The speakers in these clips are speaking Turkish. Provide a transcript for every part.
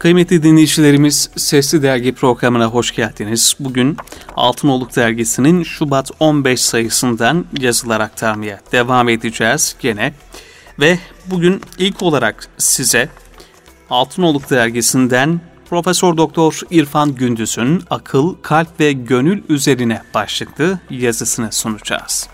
Kıymetli dinleyicilerimiz, Sesli Dergi programına hoş geldiniz. Bugün Altınoluk Dergisi'nin Şubat 15 sayısından yazılar aktarmaya devam edeceğiz gene. Ve bugün ilk olarak size Altınoluk Dergisi'nden Profesör Doktor İrfan Gündüz'ün Akıl, Kalp ve Gönül üzerine başlıklı yazısını sunacağız.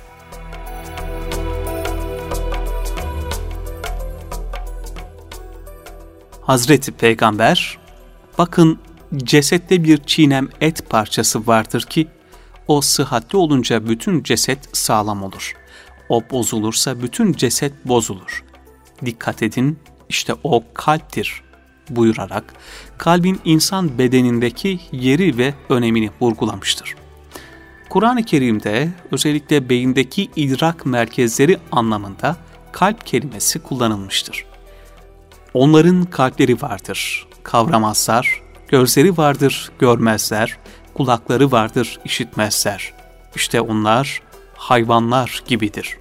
Hazreti Peygamber, bakın cesette bir çiğnem et parçası vardır ki, o sıhhatli olunca bütün ceset sağlam olur. O bozulursa bütün ceset bozulur. Dikkat edin, işte o kalptir buyurarak, kalbin insan bedenindeki yeri ve önemini vurgulamıştır. Kur'an-ı Kerim'de özellikle beyindeki idrak merkezleri anlamında kalp kelimesi kullanılmıştır. Onların kalpleri vardır, kavramazlar, gözleri vardır, görmezler, kulakları vardır, işitmezler. İşte onlar hayvanlar gibidir.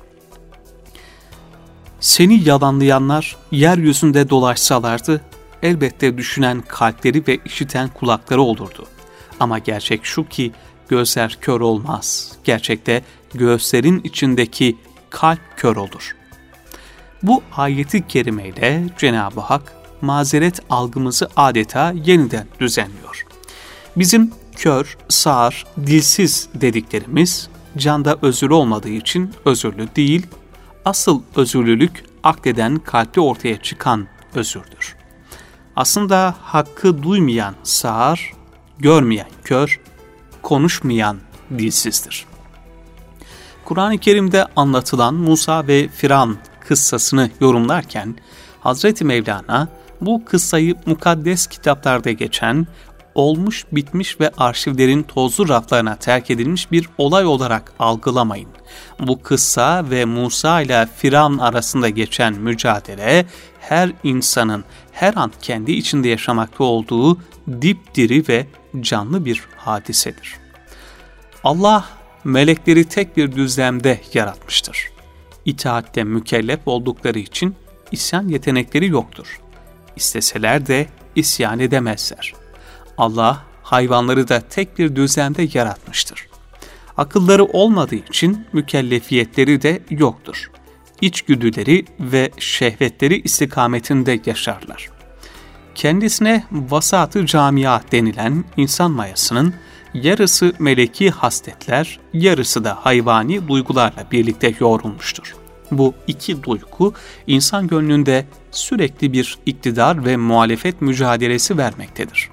Seni yalanlayanlar yeryüzünde dolaşsalardı, elbette düşünen kalpleri ve işiten kulakları olurdu. Ama gerçek şu ki gözler kör olmaz. Gerçekte göğüslerin içindeki kalp kör olur. Bu ayeti kerimeyle Cenab-ı Hak mazeret algımızı adeta yeniden düzenliyor. Bizim kör, sağır, dilsiz dediklerimiz canda özürlü olmadığı için özürlü değil, asıl özürlülük akleden kalpte ortaya çıkan özürdür. Aslında hakkı duymayan sağır, görmeyen kör, konuşmayan dilsizdir. Kur'an-ı Kerim'de anlatılan Musa ve Firavun kıssasını yorumlarken Hazreti Mevlana bu kıssayı mukaddes kitaplarda geçen, olmuş bitmiş ve arşivlerin tozlu raflarına terk edilmiş bir olay olarak algılamayın. Bu kıssa ve Musa ile Firavun arasında geçen mücadele her insanın her an kendi içinde yaşamakta olduğu dipdiri ve canlı bir hadisedir. Allah melekleri tek bir düzlemde yaratmıştır. İtaatte mükellef oldukları için isyan yetenekleri yoktur. İsteseler de isyan edemezler. Allah hayvanları da tek bir düzlemde yaratmıştır. Akılları olmadığı için mükellefiyetleri de yoktur. İçgüdüleri ve şehvetleri istikametinde yaşarlar. Kendisine vasat-ı camia denilen insan mayasının yarısı meleki hasletler, yarısı da hayvani duygularla birlikte yoğrulmuştur. Bu iki duygu insan gönlünde sürekli bir iktidar ve muhalefet mücadelesi vermektedir.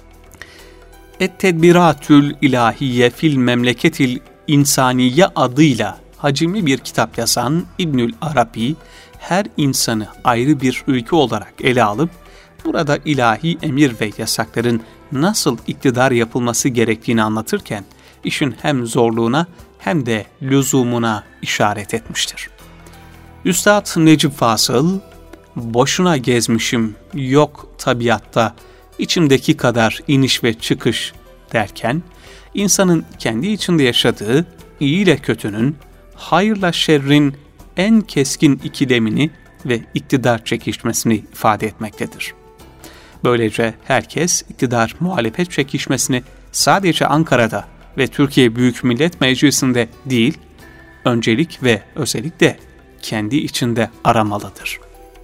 Et-Tedbiratül İlahiye fil Memleketil İnsaniye adıyla hacimli bir kitap yazan İbnül Arabi, her insanı ayrı bir ülke olarak ele alıp, burada ilahi emir ve yasakların nasıl iktidar yapılması gerektiğini anlatırken, işin hem zorluğuna hem de lüzumuna işaret etmiştir. Üstad Necip Fazıl, boşuna gezmişim yok tabiatta, içimdeki kadar iniş ve çıkış derken, insanın kendi içinde yaşadığı iyi ile kötünün, hayırla şerrin en keskin ikilemini ve iktidar çekişmesini ifade etmektedir. Böylece herkes iktidar muhalefet çekişmesini sadece Ankara'da ve Türkiye Büyük Millet Meclisi'nde değil, öncelik ve özellikle kendi içinde aramalıdır.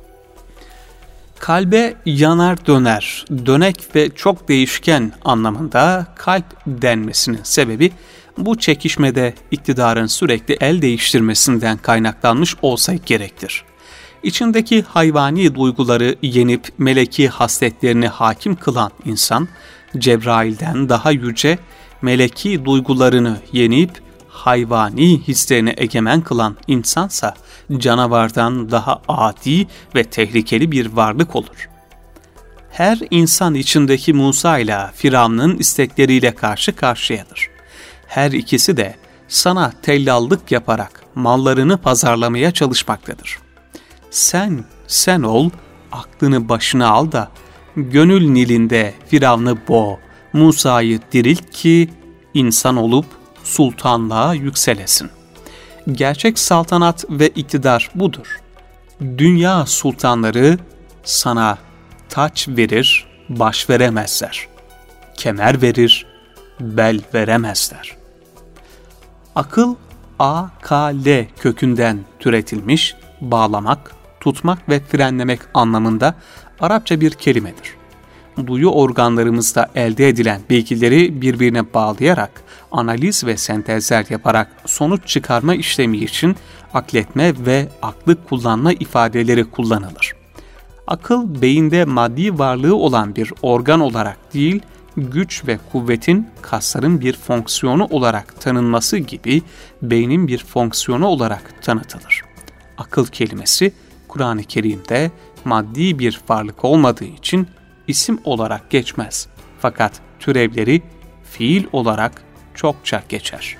Kalbe yanar döner, dönek ve çok değişken anlamında kalp denmesinin sebebi bu çekişmede iktidarın sürekli el değiştirmesinden kaynaklanmış olsa gerektir. İçindeki hayvani duyguları yenip meleki hasletlerini hakim kılan insan, Cebrail'den daha yüce, meleki duygularını yenip hayvani hislerini egemen kılan insansa, canavardan daha adi ve tehlikeli bir varlık olur. Her insan içindeki Musa ile Firavun'un istekleriyle karşı karşıyadır. Her ikisi de sana tellallık yaparak mallarını pazarlamaya çalışmaktadır. Sen ol, aklını başına al da, gönül nilinde Firavun'u boğ, Musa'yı dirilt ki, insan olup sultanlığa yükselesin. Gerçek saltanat ve iktidar budur. Dünya sultanları sana taç verir, baş veremezler. Kemer verir, bel veremezler. Akıl, A-K-L kökünden türetilmiş, bağlamak, tutmak ve frenlemek anlamında Arapça bir kelimedir. Duyu organlarımızda elde edilen bilgileri birbirine bağlayarak, analiz ve sentezler yaparak sonuç çıkarma işlemi için akletme ve aklı kullanma ifadeleri kullanılır. Akıl, beyinde maddi varlığı olan bir organ olarak değil, güç ve kuvvetin kasların bir fonksiyonu olarak tanınması gibi beynin bir fonksiyonu olarak tanıtılır. Akıl kelimesi Kur'an-ı Kerim'de maddi bir varlık olmadığı için isim olarak geçmez. Fakat türevleri fiil olarak çokça geçer.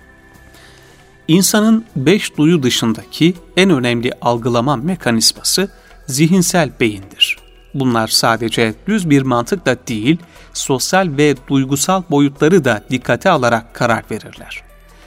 İnsanın 5 duyu dışındaki en önemli algılama mekanizması zihinsel beyindir. Bunlar sadece düz bir mantıkla değil, sosyal ve duygusal boyutları da dikkate alarak karar verirler.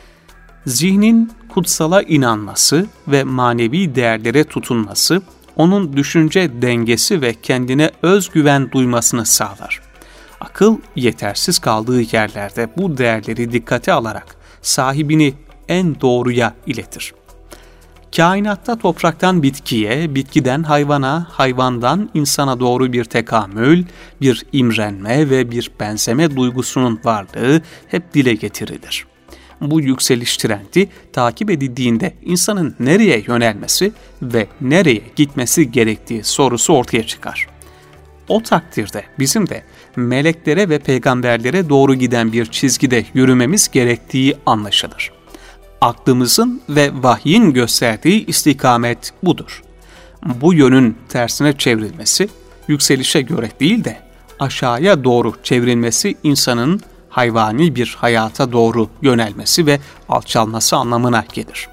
Zihnin kutsala inanması ve manevi değerlere tutunması, onun düşünce dengesi ve kendine özgüven duymasını sağlar. Akıl, yetersiz kaldığı yerlerde bu değerleri dikkate alarak sahibini en doğruya iletir. Kainatta topraktan bitkiye, bitkiden hayvana, hayvandan insana doğru bir tekamül, bir imrenme ve bir benzeme duygusunun varlığı hep dile getirilir. Bu yükseliş trendi takip edildiğinde insanın nereye yönelmesi ve nereye gitmesi gerektiği sorusu ortaya çıkar. O takdirde bizim de meleklere ve peygamberlere doğru giden bir çizgide yürümemiz gerektiği anlaşılır. Aklımızın ve vahyin gösterdiği istikamet budur. Bu yönün tersine çevrilmesi, yükselişe göre değil de aşağıya doğru çevrilmesi insanın hayvani bir hayata doğru yönelmesi ve alçalması anlamına gelir.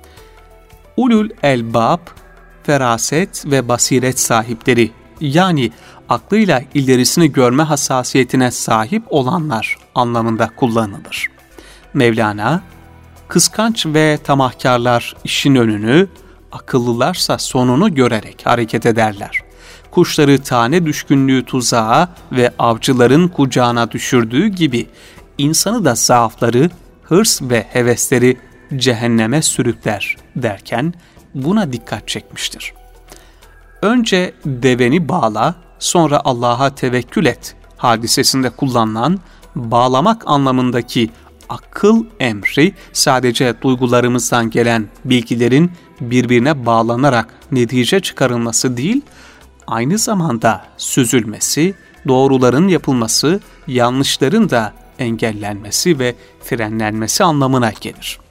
Ulul elbab, feraset ve basiret sahipleri, yani aklıyla ilerisini görme hassasiyetine sahip olanlar anlamında kullanılır. Mevlana, kıskanç ve tamahkarlar işin önünü, akıllılarsa sonunu görerek hareket ederler. Kuşları tane düşkünlüğü tuzağa ve avcıların kucağına düşürdüğü gibi insanı da zaafları, hırs ve hevesleri cehenneme sürükler derken buna dikkat çekmiştir. Önce deveni bağla, sonra Allah'a tevekkül et hadisesinde kullanılan bağlamak anlamındaki akıl emri sadece duygularımızdan gelen bilgilerin birbirine bağlanarak netice çıkarılması değil, aynı zamanda süzülmesi, doğruların yapılması, yanlışların da engellenmesi ve frenlenmesi anlamına gelir.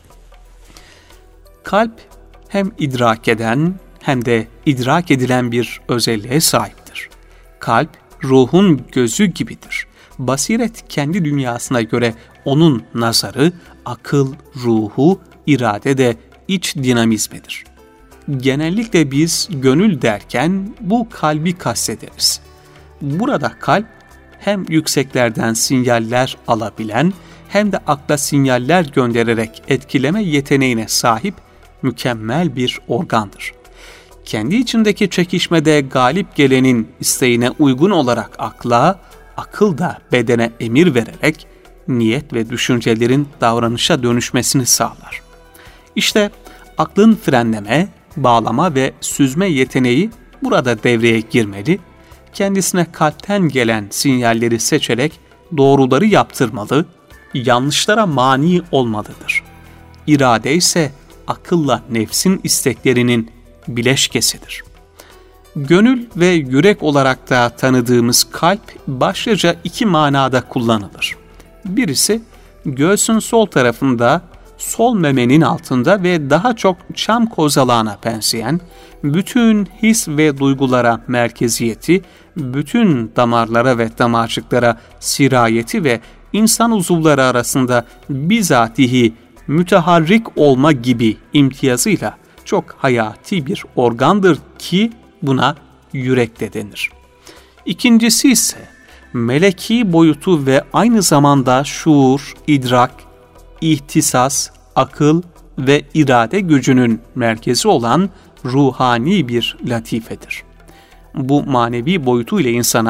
Kalp hem idrak eden hem de idrak edilen bir özelliğe sahiptir. Kalp, ruhun gözü gibidir. Basiret kendi dünyasına göre onun nazarı, akıl, ruhu, irade de iç dinamizmidir. Genellikle biz gönül derken bu kalbi kastederiz. Burada kalp hem yükseklerden sinyaller alabilen hem de akla sinyaller göndererek etkileme yeteneğine sahip mükemmel bir organdır. Kendi içindeki çekişmede galip gelenin isteğine uygun olarak akla, akıl da bedene emir vererek niyet ve düşüncelerin davranışa dönüşmesini sağlar. İşte aklın frenleme, bağlama ve süzme yeteneği burada devreye girmeli, kendisine kalpten gelen sinyalleri seçerek doğruları yaptırmalı, yanlışlara mani olmalıdır. İrade ise akılla nefsin isteklerinin bileşkesidir. Gönül ve yürek olarak da tanıdığımız kalp başlıca iki manada kullanılır. Birisi göğsün sol tarafında, sol memenin altında ve daha çok çam kozalağına benzeyen, bütün his ve duygulara merkeziyeti, bütün damarlara ve damarcıklara sirayeti ve insan uzuvları arasında bizatihi müteharrik olma gibi imtiyazıyla çok hayati bir organdır ki buna yürek de denir. İkincisi ise meleki boyutu ve aynı zamanda şuur, idrak, ihtisas, akıl ve irade gücünün merkezi olan ruhani bir latifedir. Bu manevi boyutu ile insana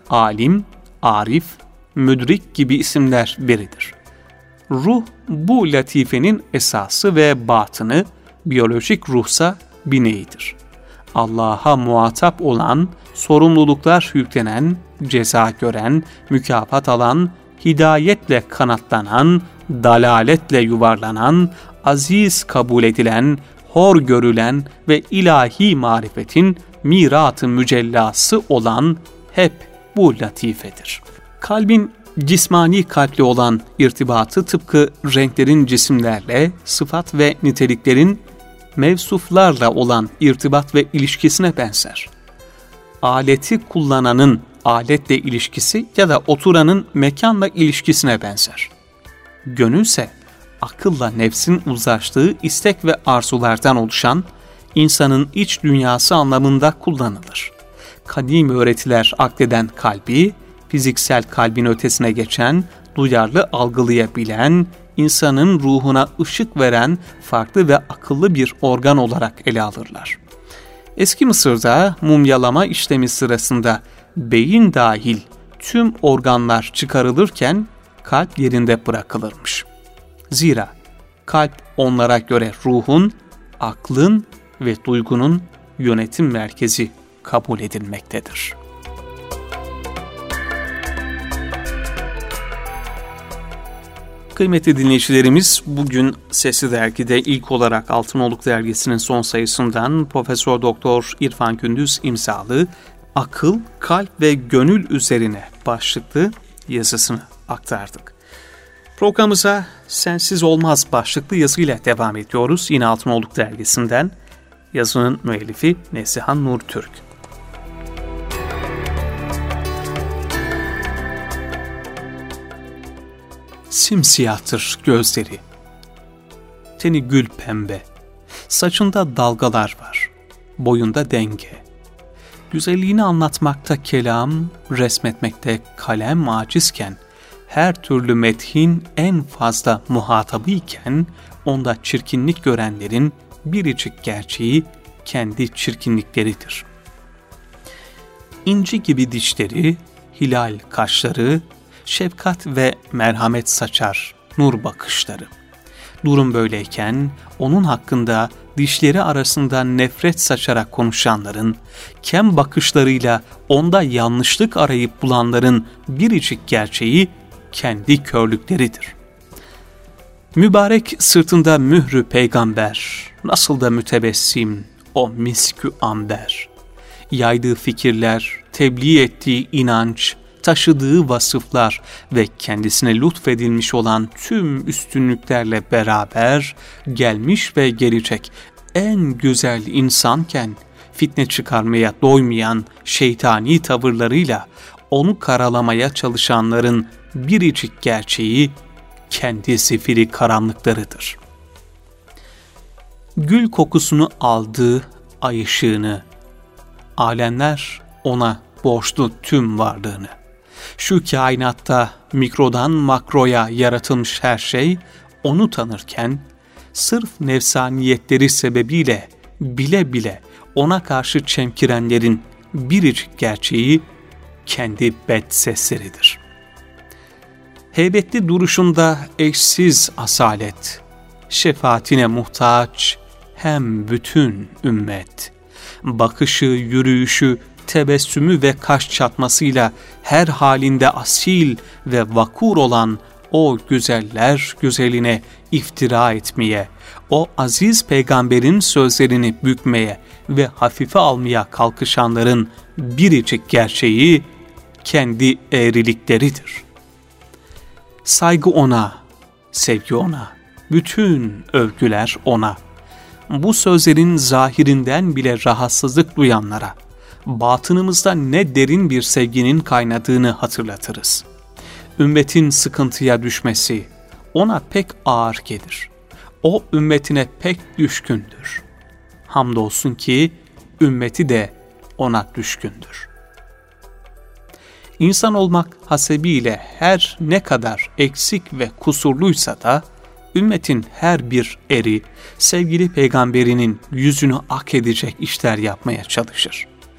alim, arif, müdrik gibi isimler biridir. Ruh bu latifenin esası ve batını, biyolojik ruhsa bineğidir. Allah'a muhatap olan, sorumluluklar yüklenen, ceza gören, mükafat alan, hidayetle kanatlanan, dalaletle yuvarlanan, aziz kabul edilen, hor görülen ve ilahi marifetin mirat-ı mücellası olan hep bu latifedir. Kalbin cismani kalple olan irtibatı tıpkı renklerin cisimlerle, sıfat ve niteliklerin mevsuflarla olan irtibat ve ilişkisine benzer. Aleti kullananın aletle ilişkisi ya da oturanın mekanla ilişkisine benzer. Gönülse akılla nefsin uzlaştığı istek ve arzulardan oluşan insanın iç dünyası anlamında kullanılır. Kadim öğretiler akleden kalbi, fiziksel kalbin ötesine geçen, duyarlı algılayabilen, insanın ruhuna ışık veren farklı ve akıllı bir organ olarak ele alırlar. Eski Mısır'da mumyalama işlemi sırasında beyin dahil tüm organlar çıkarılırken kalp yerinde bırakılırmış. Zira kalp onlara göre ruhun, aklın ve duygunun yönetim merkezi kabul edilmektedir. Kıymetli dinleyicilerimiz, bugün Sesli Dergi'de ilk olarak Altınoluk Dergisi'nin son sayısından Profesör Doktor İrfan Gündüz imzalı Akıl, Kalp ve Gönül üzerine başlıklı yazısını aktardık. Programımıza Sensiz Olmaz başlıklı yazıyla devam ediyoruz. Yine Altınoluk Dergisi'nden, yazının müellifi Neslihan Nur Türk. Simsiyahtır gözleri, teni gül pembe, saçında dalgalar var, boyunda denge. Güzelliğini anlatmakta kelam, resmetmekte kalem acizken, her türlü methin en fazla muhatabı iken, onda çirkinlik görenlerin biricik gerçeği kendi çirkinlikleridir. İnci gibi dişleri, hilal kaşları, şefkat ve merhamet saçar nur bakışları. Durum böyleyken onun hakkında dişleri arasında nefret saçarak konuşanların, kem bakışlarıyla onda yanlışlık arayıp bulanların biricik gerçeği kendi körlükleridir. Mübarek sırtında mührü peygamber, nasıl da mütebessim o miskü amber. Yaydığı fikirler, tebliğ ettiği inanç, taşıdığı vasıflar ve kendisine lütfedilmiş olan tüm üstünlüklerle beraber gelmiş ve gelecek en güzel insanken, fitne çıkarmaya doymayan şeytani tavırlarıyla onu karalamaya çalışanların biricik gerçeği kendi zifiri karanlıklarıdır. Gül kokusunu aldığı ay ışığını, alemler ona borçlu tüm varlığını. Şu kainatta mikrodan makroya yaratılmış her şey onu tanırken, sırf nefsaniyetleri sebebiyle bile bile ona karşı çemkirenlerin biricik gerçeği kendi bed sesleridir. Heybetli duruşunda eşsiz asalet, şefaatine muhtaç hem bütün ümmet. Bakışı, yürüyüşü, tebessümü ve kaş çatmasıyla her halinde asil ve vakur olan o güzeller güzeline iftira etmeye, o aziz peygamberin sözlerini bükmeye ve hafife almaya kalkışanların biricik gerçeği kendi eğrilikleridir. Saygı ona, sevgi ona, bütün övgüler ona. Bu sözlerin zahirinden bile rahatsızlık duyanlara, batınımızda ne derin bir sevginin kaynadığını hatırlatırız. Ümmetin sıkıntıya düşmesi ona pek ağır gelir. O ümmetine pek düşkündür. Hamdolsun ki ümmeti de ona düşkündür. İnsan olmak hasebiyle her ne kadar eksik ve kusurluysa da, ümmetin her bir eri sevgili peygamberinin yüzünü ak edecek işler yapmaya çalışır.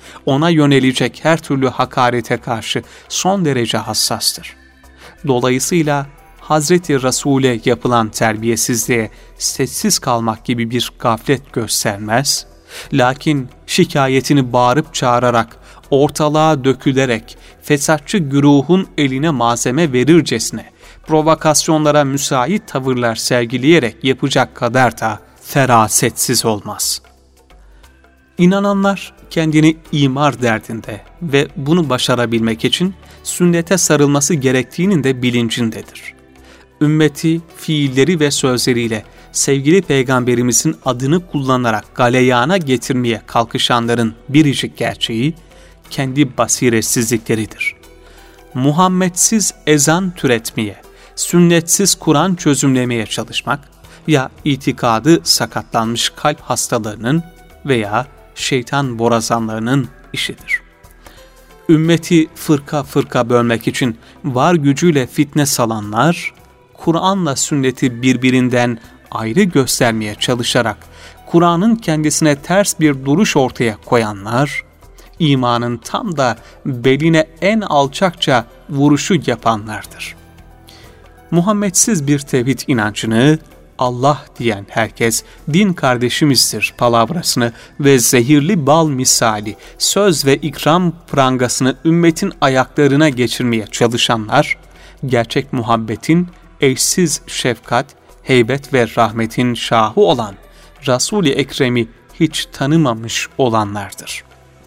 ona yönelecek her türlü hakarete karşı son derece hassastır. Dolayısıyla Hazreti Resul'e yapılan terbiyesizliğe sessiz kalmak gibi bir gaflet göstermez, lakin şikayetini bağırıp çağırarak, ortalığa dökülerek, fesatçı güruhun eline malzeme verircesine, provokasyonlara müsait tavırlar sergileyerek yapacak kadar da ferasetsiz olmaz. İnananlar kendini imar derdinde ve bunu başarabilmek için sünnete sarılması gerektiğinin de bilincindedir. Ümmeti fiilleri ve sözleriyle sevgili Peygamberimizin adını kullanarak galeyana getirmeye kalkışanların biricik gerçeği kendi basiretsizlikleridir. Muhammedsiz ezan türetmeye, sünnetsiz Kur'an çözümlemeye çalışmak ya itikadı sakatlanmış kalp hastalarının veya şeytan borazanlarının işidir. Ümmeti fırka fırka bölmek için var gücüyle fitne salanlar, Kur'an'la sünneti birbirinden ayrı göstermeye çalışarak Kur'an'ın kendisine ters bir duruş ortaya koyanlar, imanın tam da beline en alçakça vuruşu yapanlardır. Muhammedsiz bir tevhid inancını, Allah diyen herkes din kardeşimizdir palavrasını ve zehirli bal misali söz ve ikram prangasını ümmetin ayaklarına geçirmeye çalışanlar, gerçek muhabbetin eşsiz şefkat, heybet ve rahmetin şahı olan Resul-i Ekrem'i hiç tanımamış olanlardır.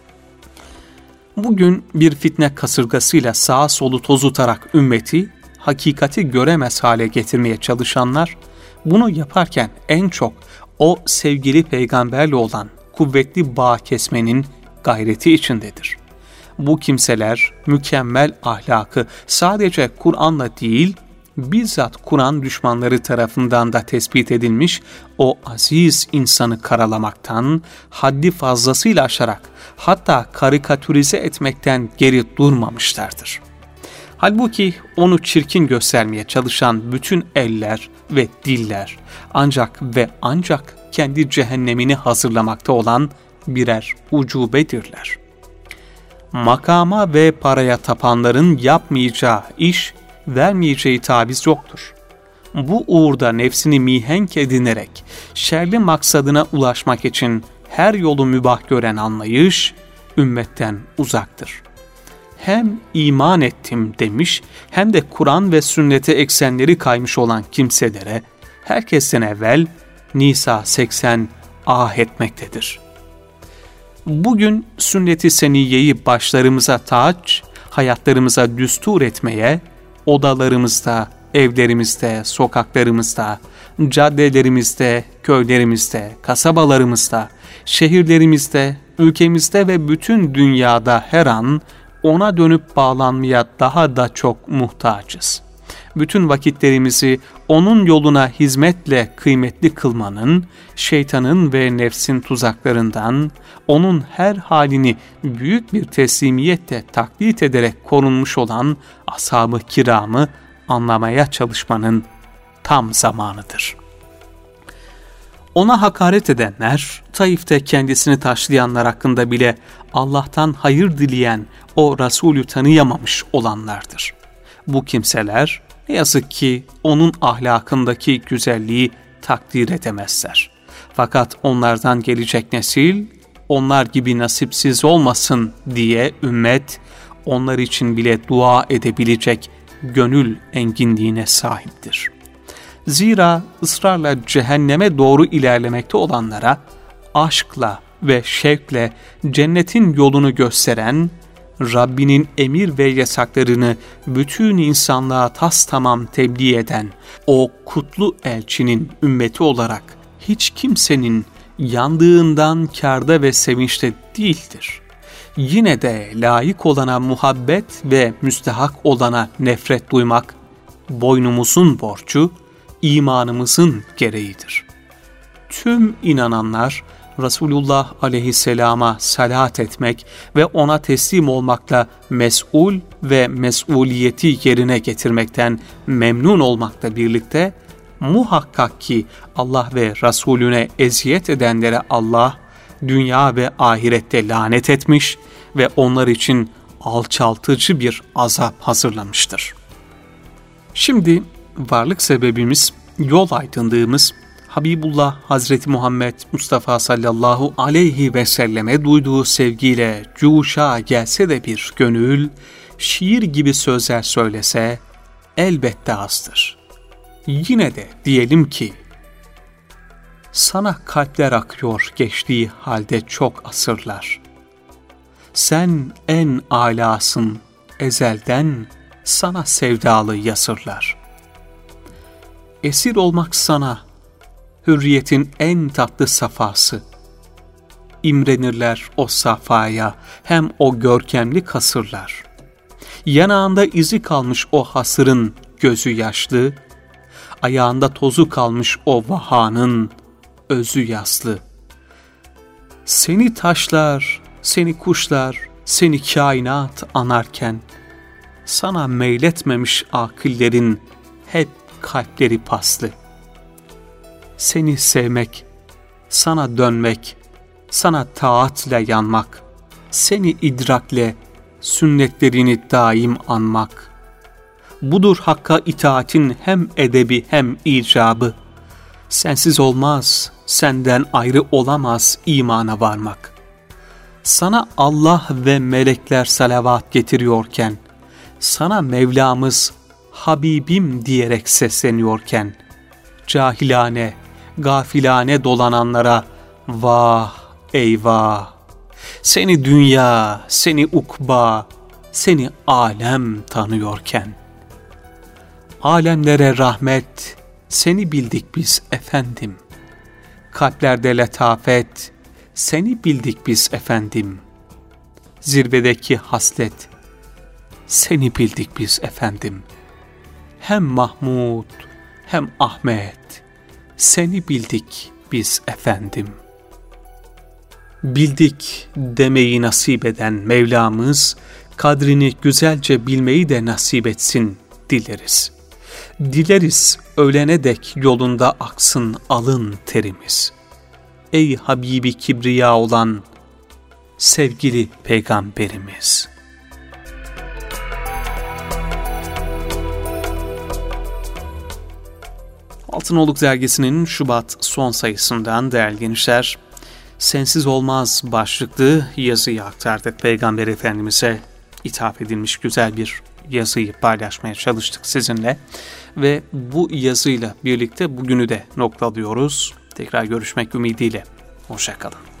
Bugün bir fitne kasırgasıyla sağa solu tozutarak ümmeti, hakikati göremez hale getirmeye çalışanlar, bunu yaparken en çok o sevgili peygamberle olan kuvvetli bağ kesmenin gayreti içindedir. Bu kimseler mükemmel ahlakı sadece Kur'an'la değil, bizzat Kur'an düşmanları tarafından da tespit edilmiş o aziz insanı karalamaktan, haddi fazlasıyla aşarak hatta karikatürize etmekten geri durmamışlardır. Halbuki onu çirkin göstermeye çalışan bütün eller ve diller ancak kendi cehennemini hazırlamakta olan birer ucubedirler. Makama ve paraya tapanların yapmayacağı iş, vermeyeceği taviz yoktur. Bu uğurda nefsini mihenk edinerek şerli maksadına ulaşmak için her yolu mübah gören anlayış ümmetten uzaktır. Hem iman ettim demiş hem de Kur'an ve sünnete eksenleri kaymış olan kimselere herkesten evvel Nisa 80 ah etmektedir. Bugün sünnet-i seniyyeyi başlarımıza taç, hayatlarımıza düstur etmeye, odalarımızda, evlerimizde, sokaklarımızda, caddelerimizde, köylerimizde, kasabalarımızda, şehirlerimizde, ülkemizde ve bütün dünyada her an ona dönüp bağlanmaya daha da çok muhtacız. Bütün vakitlerimizi onun yoluna hizmetle kıymetli kılmanın, şeytanın ve nefsin tuzaklarından, onun her halini büyük bir teslimiyetle taklit ederek korunmuş olan ashab-ı kiramı anlamaya çalışmanın tam zamanıdır. Ona hakaret edenler, Taif'te kendisini taşlayanlar hakkında bile Allah'tan hayır dileyen o Resulü tanıyamamış olanlardır. Bu kimseler ne yazık ki onun ahlakındaki güzelliği takdir edemezler. Fakat onlardan gelecek nesil, onlar gibi nasipsiz olmasın diye ümmet, onlar için bile dua edebilecek gönül enginliğine sahiptir. Zira ısrarla cehenneme doğru ilerlemekte olanlara, aşkla ve şevkle cennetin yolunu gösteren, Rabbinin emir ve yasaklarını bütün insanlığa tastamam tebliğ eden o kutlu elçinin ümmeti olarak hiç kimsenin yandığından kârda ve sevinçte değildir. Yine de layık olana muhabbet ve müstehak olana nefret duymak, boynumuzun borcu, imanımızın gereğidir. Tüm inananlar, Resulullah aleyhisselama salat etmek ve ona teslim olmakla mes'ul ve mes'uliyeti yerine getirmekten memnun olmakla birlikte, muhakkak ki Allah ve Resulüne eziyet edenlere Allah, dünya ve ahirette lanet etmiş ve onlar için alçaltıcı bir azap hazırlamıştır. Şimdi varlık sebebimiz, yol aydınlığımız, Habibullah Hazreti Muhammed Mustafa sallallahu aleyhi ve selleme duyduğu sevgiyle cuşa gelse de bir gönül, şiir gibi sözler söylese elbette azdır. Yine de diyelim ki, sana kalpler akıyor geçtiği halde çok asırlar. Sen en âlâsın ezelden, sana sevdalı yasırlar. Esir olmak sana, hürriyetin en tatlı safası. İmrenirler o safaya, hem o görkemli kasırlar. Yanağında izi kalmış o hasırın gözü yaşlı, ayağında tozu kalmış o vahanın özü yaslı. Seni taşlar, seni kuşlar, seni kainat anarken, sana meyletmemiş akıllerin hep kalpleri paslı. Seni sevmek, sana dönmek, sana taatle yanmak, seni idrakle sünnetlerini daim anmak. Budur Hakk'a itaatin hem edebi hem icabı. Sensiz olmaz, senden ayrı olamaz imana varmak. Sana Allah ve melekler salavat getiriyorken, sana Mevlamız Habibim diyerek sesleniyorken, cahilane, gafilane dolananlara vah eyvah! Seni dünya, seni ukba, seni alem tanıyorken. Alemlere rahmet, seni bildik biz efendim. Kalplerde letafet, seni bildik biz efendim. Zirvedeki haslet, seni bildik biz efendim. Hem Mahmud hem Ahmet, seni bildik biz efendim. Bildik demeyi nasip eden Mevlamız, kadrini güzelce bilmeyi de nasip etsin dileriz. Dileriz ölene dek yolunda aksın alın terimiz. Ey Habibi Kibriya olan sevgili Peygamberimiz. Altınoluk Dergisi'nin Şubat son sayısından değerli gençler, Sensiz Olmaz başlıklı yazıyı aktardık. Peygamber Efendimiz'e ithaf edilmiş güzel bir yazıyı paylaşmaya çalıştık sizinle. Ve bu yazıyla birlikte bugünü de noktalıyoruz. Tekrar görüşmek ümidiyle. Hoşça kalın.